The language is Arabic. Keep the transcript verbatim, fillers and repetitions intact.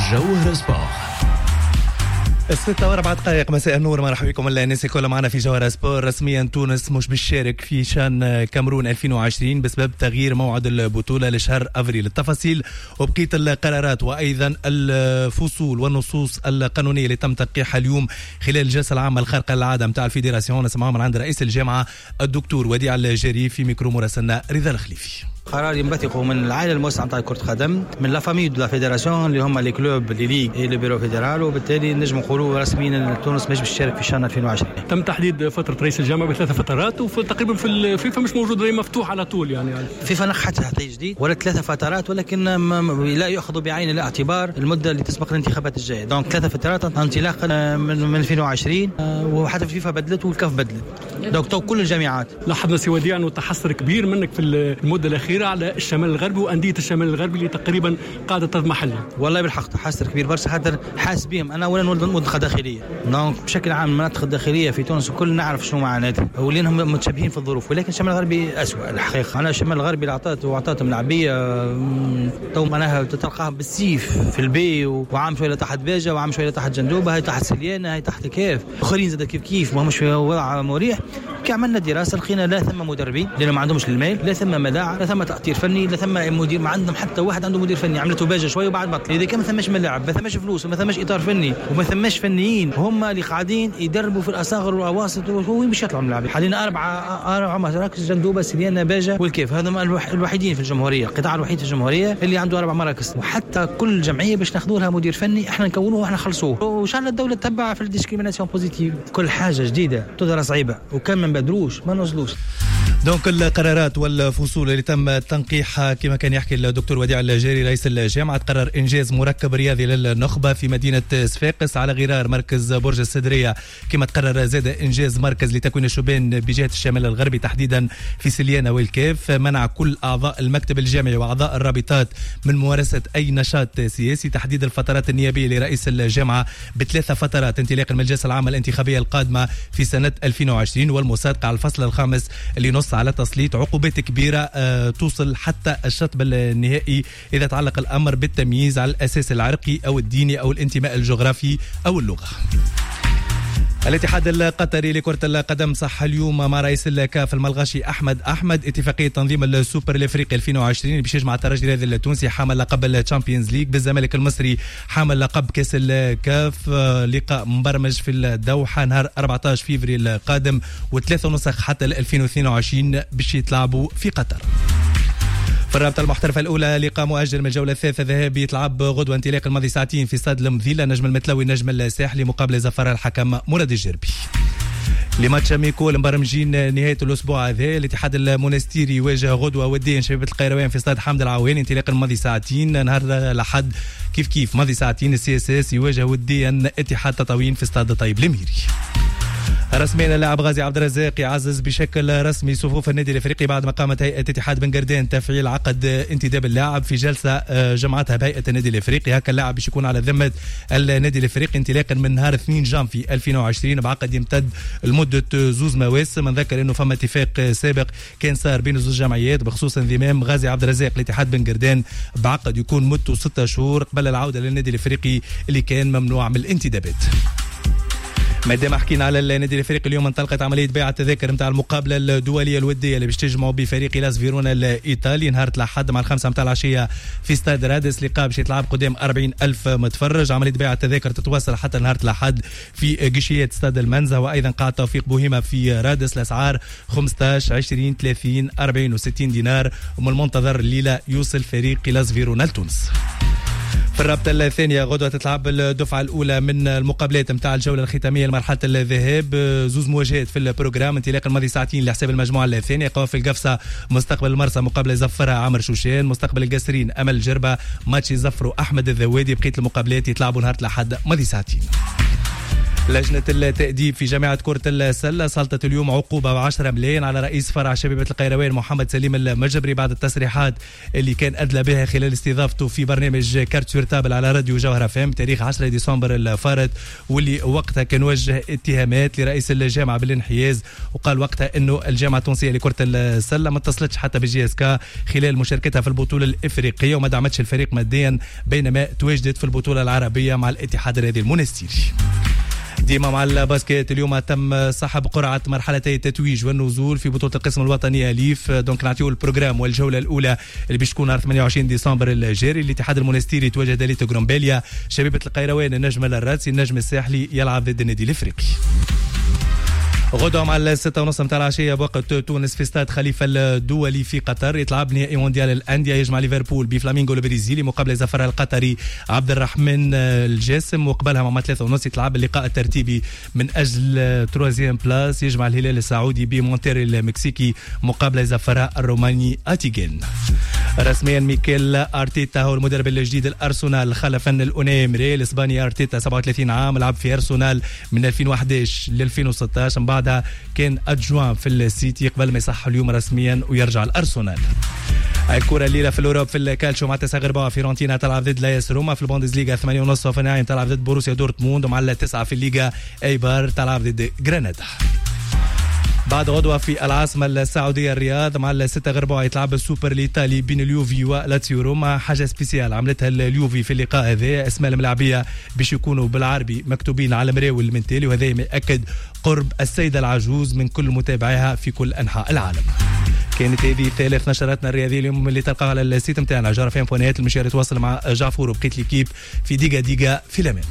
جوهر سبور. الستة وأربع دقائق مساء النور، مرحبا بكم الناس الكل معنا في جوهر سبور. رسميا تونس مش بتشارك في شان كامرون ألفين وعشرين بسبب تغيير موعد البطولة لشهر أفريل. التفاصيل وبقية القرارات وأيضا الفصول والنصوص القانونية اللي تم تنقيحها اليوم خلال الجلسة العامة الخارقة للعادة متاع الفيدراسيون نسمعها من عند رئيس الجامعة الدكتور وديع الجري في ميكرو مراسلنا رضا الخليفي. قرار ينبثق من العائله الموسعه نتاع كره القدم، من لا فامي دو لا فيدراسيون اللي هما لي كلوب لي ليغ اي لي بيرو فيدرال، وبالتالي نجم نقولوا رسميا ان تونس مش بتشارك في شان ألفين وعشرين. تم تحديد فتره رئيس الجامعه بثلاث فترات، وفي تقريبا في الفيفا مش موجود زي مفتوح على طول يعني. فيفا نحت حتى جديد ولا ثلاثه فترات، ولكن لا يؤخذ بعين الاعتبار المده اللي تسبق الانتخابات الجايه. دونك ثلاثه فترات انطلاقا من ألفين وعشرين، وحتى في فيفا بدلت والكاف بدلت. دونك تو كل الجامعات لاحظنا سي وديع انه تحسر كبير منك في المده الاخيره على الشمال الغربي وانديه الشمال الغربي اللي تقريبا قاعده تضمحل. والله بالحق تحسر كبير برشا، خاطر حاس بهم انا ولا نولد منطقه داخليه. دونك بشكل عام المناطق الداخليه في تونس الكل نعرف شنو معناتها، ولينهم متشابهين في الظروف، ولكن الشمال الغربي اسوء الحقيقه. انا الشمال الغربي اللي عطاته وعطاتهم لعبيه تو معناها تلقاها بالسيف في البي، وعام شويه تحت باجه، وعام شويه تحت جندوبه، هاي تحت سليانه، هاي تحت كيف، اخرين زاد كيف كيف ما همش في وضع مريح. كي عملنا دراسه لقينا لا ثم مدربين لانه ما عندهمش المال، لا ثم ملاعب، لا ثم تأطير فني، لا ثم مدير، ما عندهم حتى واحد عنده مدير فني، عملته باجه شويه وبعد بطل. اذا كان ما ثماش ملاعب، ما ثماش فلوس، وما ثماش اطار فني، وما ثماش فنيين هم اللي قاعدين يدربوا في الاصاغر والاواسط، وين باش يطلعوا ملاعب؟ حاليا اربعه اربعه مراكز، جندوبه، سليانه، باجه والكيف. هذا الوحيدين في الجمهوريه، القطاع الوحيد في الجمهوريه اللي عنده اربع مراكز. وحتى كل جمعيه باش ناخذوا لها مدير فني احنا نكونوه واحنا نخلصوه، وان شاء الله الدوله تتبع في الديسكريميناسيون بوزيتيف. كل حاجه جديده تظهر صعيبه، وكان ما نبدروش ما نوصلوش. دونك القرارات والفصول اللي تم تنقيحها كما كان يحكي الدكتور وديع الجاري رئيس الجامعة، قرر إنجاز مركب رياضي للنخبة في مدينة صفاقس على غرار مركز برج السدرية، كما تقرر زاد إنجاز مركز لتكوين الشبان بجهة الشمال الغربي تحديدا في سليانة والكاف. منع كل أعضاء المكتب الجامعي وأعضاء الرابطات من ممارسة أي نشاط سياسي. تحديد الفترات النيابية لرئيس الجامعة بثلاثة فترات انطلاقا من الجلسة العامة الانتخابية القادمة في سنة ألفين وعشرين، والمصادقة على الفصل الخامس اللي نص على تسليط عقوبات كبيرة أه توصل حتى الشطب النهائي إذا تعلق الأمر بالتمييز على الأساس العرقي أو الديني أو الانتماء الجغرافي أو اللغة. الاتحاد القطري لكرة القدم صح اليوم مع رئيس الكاف الملغاشي أحمد أحمد اتفاقية تنظيم السوبر الافريقي ألفين وعشرين اللي باش يجمع الترجي الرياضي التونسي حامل لقب الشامبيونز ليج بالزمالك المصري حامل لقب كاس الكاف. لقاء مبرمج في الدوحة نهار أربعة عشر فيفري القادم، وثلاثة نسخ حتى ألفين واثنين وعشرين باش يتلعبوا في قطر. في الرابطة المحترفة الأولى لقاء مؤجل من الجولة الثالثة ذهابي يتلعب غدوة انطلاق الماضي ساعتين في استاد المذيلة، نجم المتلوي نجم الساحلي مقابل زفر الحكم مراد الجربي. لماتش ميكول مبرمجين نهاية الأسبوع هذا، الاتحاد المونستيري يواجه غدوة وديا شبيبة القيروان في استاد حمد العواني انطلاق الماضي ساعتين. نهار الأحد كيف كيف ماضي ساعتين السي اس اس يواجه وديا اتحاد تطاوين في استاد طيب الميري. رسميا اللاعب غازي عبد الرزاق يعزز بشكل رسمي صفوف النادي الافريقي بعد ما قامت هيئه اتحاد بن قردان تفعيل عقد انتداب اللاعب في جلسه جمعتها بهيئه النادي الافريقي. هكا اللاعب باش يكون على ذمه النادي الافريقي انطلاقا من نهار اثنين جانفي ألفين وعشرين بعقد يمتد لمده زوز مواسم. نذكر انه فما اتفاق سابق كان صار بين زوج جمعيات بخصوص انضمام غازي عبد الرزاق لاتحاد بن قردان بعقد يكون مدته ستة شهور قبل العوده للنادي الافريقي اللي كان ممنوع من الانتدابات. مادام حكينا على النادي الافريقي اليوم انطلقت عمليه بيع التذاكر نتاع المقابله الدوليه الوديه اللي باش تجمعوا بفريق لاس فيرونا الايطالي نهار الاحد مع الخمسة متاع العشيه في استاد رادس. لقاء باش يتلعب قدام أربعين ألف متفرج. عمليه بيع التذاكر تتواصل حتى نهار الاحد في غشيات استاد المنزه وايضا قاعه توفيق بوهيمه في رادس. الاسعار خمسة عشر عشرين ثلاثين أربعين وستين دينار، ومن المنتظر الليله يوصل فريق لاس فيرونا لتونس. في الرابطة الثانية غدوة تتلعب الدفعة الأولى من المقابلات متاع الجولة الختامية لمرحلة الذهاب. زوز مواجهات في البروجرام انطلاق الماضي ساعتين لحساب المجموعة الثانية. قوافل القفصة مستقبل المرسى مقابلة يزفرها عمر شوشان، مستقبل القاسرين أمل الجربة ماتش يزفروا أحمد الذوادي. بقية المقابلات يتلعبوا نهار الأحد ماضي ساعتين. لجنة التأديب في جامعة كرة السلة سلطت اليوم عقوبة بعشرة ملايين على رئيس فرع شبيبة القيروان محمد سليم المجبري بعد التصريحات اللي كان أدلى بها خلال استضافته في برنامج كارت سورتابل على راديو جوهرة فام تاريخ عشرة ديسمبر الفارط، واللي وقتها كان وجه اتهامات لرئيس الجامعة بالانحياز، وقال وقتها انه الجامعة التونسية لكرة السلة ما اتصلتش حتى بالجي اس كا خلال مشاركتها في البطولة الإفريقية وما دعمتش الفريق ماديا بينما تواجدت في البطولة العربية مع الاتحاد الرياضي المونستيري. ديما مع الباسكت اليوم تم سحب قرعة مرحلتي التتويج والنزول في بطولة القسم الوطني أليف. دونك نعطيو البروجرام والجولة الأولى اللي باش تكون نهار ثمانية وعشرين ديسمبر الجاري. الاتحاد المونستيري تواجه داليتو غرومبيليا، شبيبة القيروان النجم الراتسي، النجم الساحلي يلعب ضد النادي الافريقي. غدوة مع الستة ونص متاع العشية بوقت تونس في استاد خليفة الدولي في قطر يتلعب نهائي مونديال الأندية يجمع ليفربول بفلامينغو البرازيلي مقابل زفر القطري عبد الرحمن الجاسم، وقبلها مع ثلاثة ونص يتلعب اللقاء الترتيبي من أجل تروازيام بلاس يجمع الهلال السعودي بمونتيري المكسيكي مقابل زفر الروماني أتيجين. رسميا ميكيل أرتيتا هو المدرب الجديد الأرسنال خلفا الأوناي إمري. الإسباني أرتيتا سبعة وثلاثين عام، لعب في أرسنال من ألفين وأحد عشر ل ألفين وستة عشر، من بعدها كان أدجوان في السيتي قبل ما يصح اليوم رسميا ويرجع الأرسنال. الكرة الليلة في الأوروب في الكالتشيو مع تسعة غرباء فيرونتينا تلعب ضد لايس روما، في البوندسليغا ثمانية ونص هوفنهايم تلعب ضد بوروسيا دورتموند، ومع التسعة في الليغا ايبار تلعب ضد غرناطة. بعد غدوة في العاصمة السعودية الرياض مع الستة غرباء يتلعب السوبر الإيطالي بين اليوفي ولاتسيو روما. حاجة سبيسيال عملتها اليوفي في اللقاء هذا، اسماء الملاعبية باش يكونوا بالعربي مكتوبين على مراول المنتالي، وهذا يأكد قرب السيدة العجوز من كل متابعيها في كل أنحاء العالم. كانت هذه ثالث نشراتنا الرياضية اليوم اللي تلقاها على السيت نتاعنا جارة فين بونات. المشاري تواصل مع جعفور وبقيت ليكيب في ديقة ديقة في الأمان.